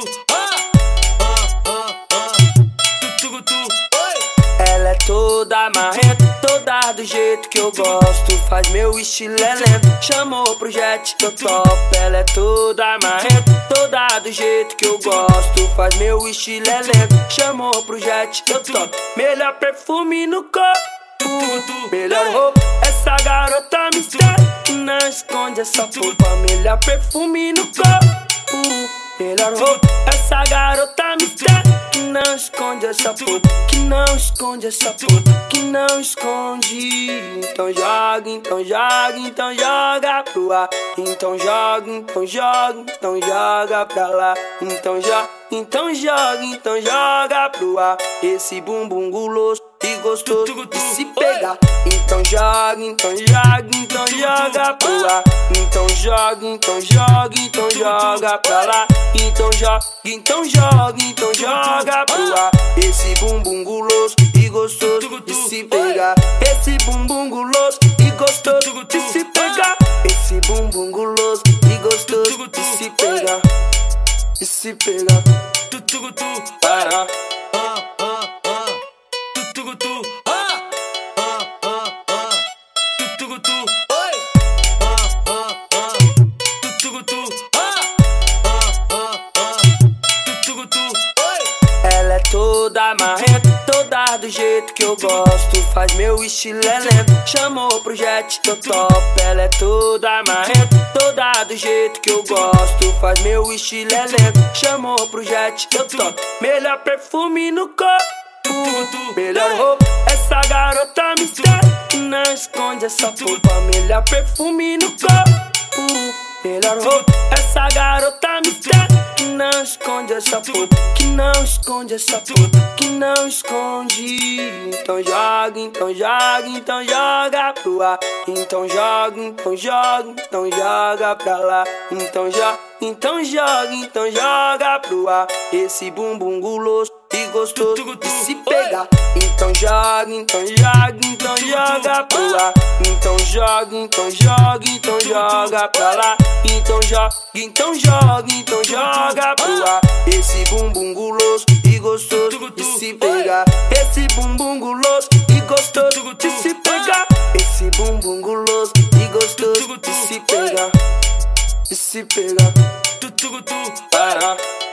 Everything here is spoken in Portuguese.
Ela é toda marrenta, toda do jeito que eu gosto. Faz meu estilo é lento, chamou pro jet que eu topo. Ela é toda marrenta, toda do jeito que eu gosto. Faz meu estilo é lento, chamou pro jet que eu topo. Melhor perfume no corpo, melhor roupa, essa garota mistério que não esconde essa polpa. Melhor perfume no corpo, melhor roupa, essa garota mistério que não esconde essa polpa, que não esconde essa polpa, que não esconde. Então joga, então joga, então joga pro ar. Então joga, então joga, então joga pra lá. Então joga, então joga, então joga pro ar. Esse bumbum guloso e gostoso de se pegar. Então joga, então joga, então joga pro ar. Então joga, então joga, então joga pra lá. Então joga, então joga, então joga pro ar. Esse bumbum guloso e gostoso de se pegar. Esse bumbum guloso e gostoso de se pegar. Esse bumbum guloso e gostoso de se pegar. De se pegar. Para. Ela é toda marrenta, toda do jeito que eu gosto. Faz meu estilo é lento, chamou pro jet que eu topo. Ela é toda marrenta, toda do jeito que eu gosto. Faz meu estilo é lento, chamou pro jet que eu topo. Melhor perfume no corpo, melhor roupa, essa garota mistério que não esconde essa polpa. Melhor perfume no corpo, melhor roupa, essa garota mistério que não esconde essa polpa, que não esconde essa polpa, que não esconde. Então joga, então joga, então joga pro ar. Então joga, então joga, então joga pra lá. Então joga, então joga, então joga pro ar. Esse bumbum guloso e gostoso de se pegar. Então joga, então joga, então joga pro ar. Então joga, então joga, então joga pra lá. Então joga, então joga, então joga pro ar. Esse bumbum guloso e gostoso de se pegar. Esse bumbum guloso e gostoso de se pegar. Esse bumbum guloso e gostoso de se pegar. De se pegar. Para.